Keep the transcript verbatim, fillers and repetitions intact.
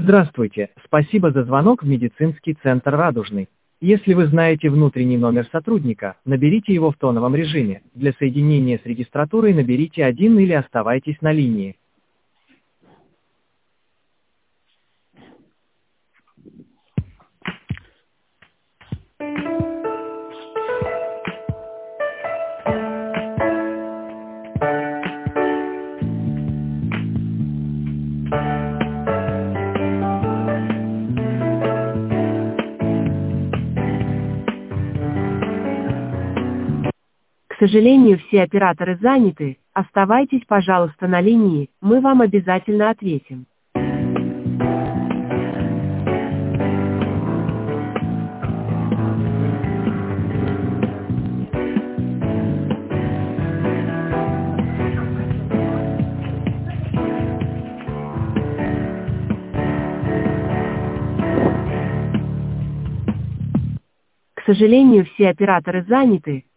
Здравствуйте, спасибо за звонок в медицинский центр «Радужный». Если вы знаете внутренний номер сотрудника, наберите его в тоновом режиме. Для соединения с регистратурой наберите один или оставайтесь на линии. К сожалению, все операторы заняты. Оставайтесь, пожалуйста, на линии, мы вам обязательно ответим. К сожалению, все операторы заняты.